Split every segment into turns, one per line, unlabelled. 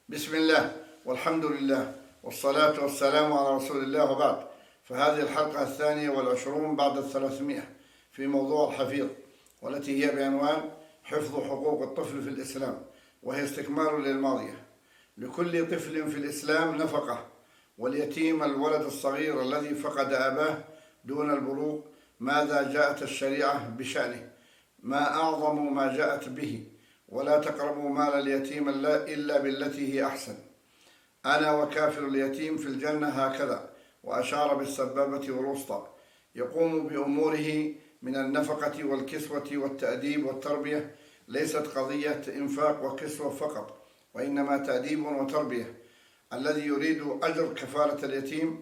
بسم الله والحمد لله والصلاة والسلام على رسول الله، وبعد. فهذه الحلقة 22 بعد 300 في موضوع الحفيظ، والتي هي بعنوان حفظ حقوق الطفل في الإسلام، وهي استكمال للماضية. لكل طفل في الإسلام نفقة، واليتيم الولد الصغير الذي فقد أباه دون البلوغ ماذا جاءت الشريعة بشأنه؟ ما أعظم ما جاءت به؟ ولا تقربوا مال اليتيم إلا بالتي هي أحسن. أنا وكافل اليتيم في الجنة هكذا، وأشار بالسبابة والوسطى. يقوم بأموره من النفقة والكسوة والتأديب والتربية، ليست قضية إنفاق وكسوة فقط، وإنما تأديب وتربية. الذي يريد أجر كفالة اليتيم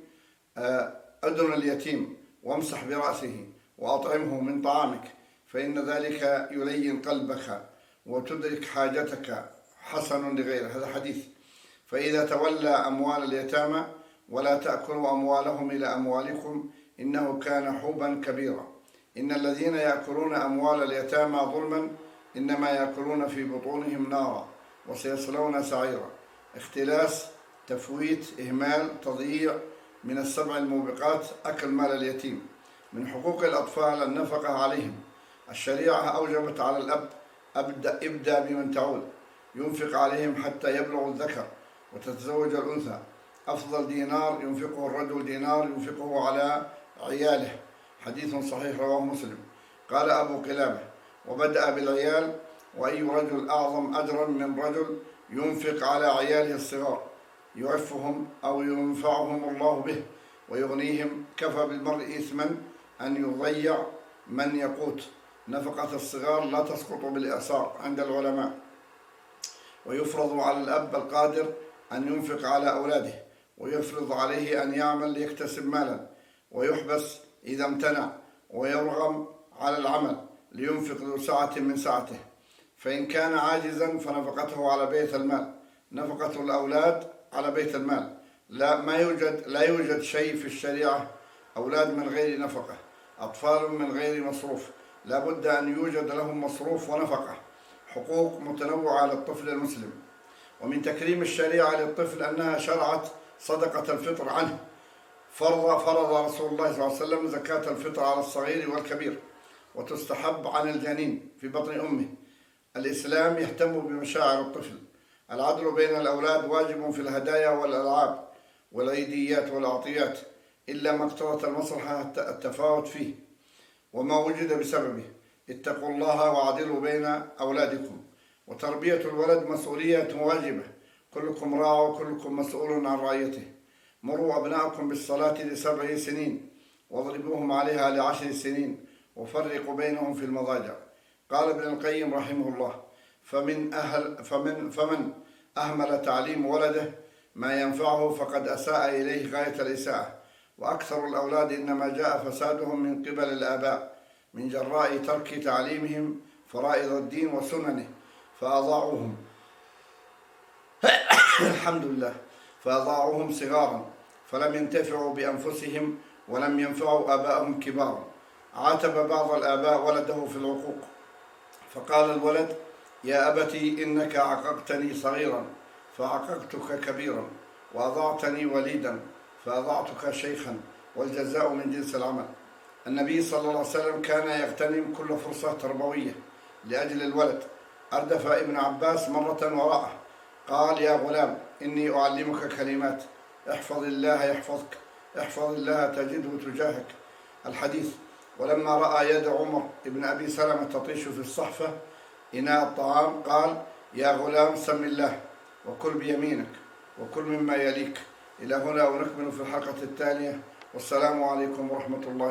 أدن اليتيم وامسح برأسه وأطعمه من طعامك، فإن ذلك يلين قلبك وتدرك حاجتك، حسن لغيره. هذا حديث. فإذا تولى أموال اليتامى ولا تأكلوا أموالهم إلى أموالكم إنه كان حوبا كبيرا. إن الذين يأكلون أموال اليتامى ظلما إنما يأكلون في بطونهم نارا وسيصلون سعيرا. اختلاس، تفويت، إهمال، تضييع من السبع الموبقات أكل مال اليتيم. من حقوق الأطفال النفقة عليهم. الشريعة أوجبت على الأب ابدأ بمن تعول، ينفق عليهم حتى يبلغ الذكر وتتزوج الأنثى. أفضل دينار ينفقه الرجل دينار ينفقه على عياله، حديث صحيح رواه مسلم. قال أبو قلابة: وبدأ بالعيال، وأي رجل أعظم أجرا من رجل ينفق على عياله الصغار، يعفهم أو ينفعهم الله به ويغنيهم. كفى بالمرء إثما أن يضيع من يقوت. نفقة الصغار لا تسقط بالإعصار عند العلماء، ويفرض على الأب القادر أن ينفق على أولاده، ويفرض عليه أن يعمل ليكتسب مالا، ويحبس إذا امتنع، ويرغم على العمل لينفق ذو سعة من سعته. فإن كان عاجزا فنفقته على بيت المال. نفقة الأولاد على بيت المال. لا يوجد شيء في الشريعة أولاد من غير نفقة، أطفال من غير مصروف. لا بد أن يوجد لهم مصروف ونفقة. حقوق متنوعة للطفل المسلم. ومن الشريعة للطفل أنها شرعت صدقة الفطر عنه. فرض رسول الله صلى الله عليه وسلم زكاة الفطر على الصغير والكبير، وتستحب عن الجنين في بطن أمه. الإسلام يهتم بمشاعر الطفل. العدل بين الأولاد واجب في الهدايا والألعاب والعيديات والأعطيات، إلا ما اقتضت المصلحة التفاوت فيه وما وجد بسببه. اتقوا الله وعدلوا بين أولادكم. وتربية الولد مسؤولية واجبة. كلكم راع وكلكم مسؤول عن رعيته. مروا أبناءكم بالصلاة ل7 سنين واضربوهم عليها ل10 سنين، وفرقوا بينهم في المضاجع. قال ابن القيم رحمه الله: فمن أهمل تعليم ولده ما ينفعه فقد أساء إليه غاية الإساءة. وأكثر الأولاد إنما جاء فسادهم من قبل الآباء، من جراء ترك تعليمهم فرائض الدين وسننه فأضاعوهم الحمد لله، فأضاعوهم صغارا، فلم ينتفعوا بأنفسهم ولم ينفعوا آباءهم كبارا. عاتب بعض الآباء ولده في العقوق، فقال الولد: يا أبتي إنك عققتني صغيرا فعققتك كبيرا، وأضعتني وليدا فأضعتك شيخا، والجزاء من جنس العمل. النبي صلى الله عليه وسلم كان يغتنم كل فرصة تربوية لأجل الولد. أردف ابن عباس مرة وراءه قال: يا غلام إني أعلمك كلمات، احفظ الله يحفظك، احفظ الله تجده تجاهك، الحديث. ولما رأى يد عمر ابن أبي سلمة تطيش في الصحفة إناء الطعام قال: يا غلام سم الله وكل بيمينك وكل مما يليك. إلى هنا ونكمل في الحلقة التالية، والسلام عليكم ورحمة الله.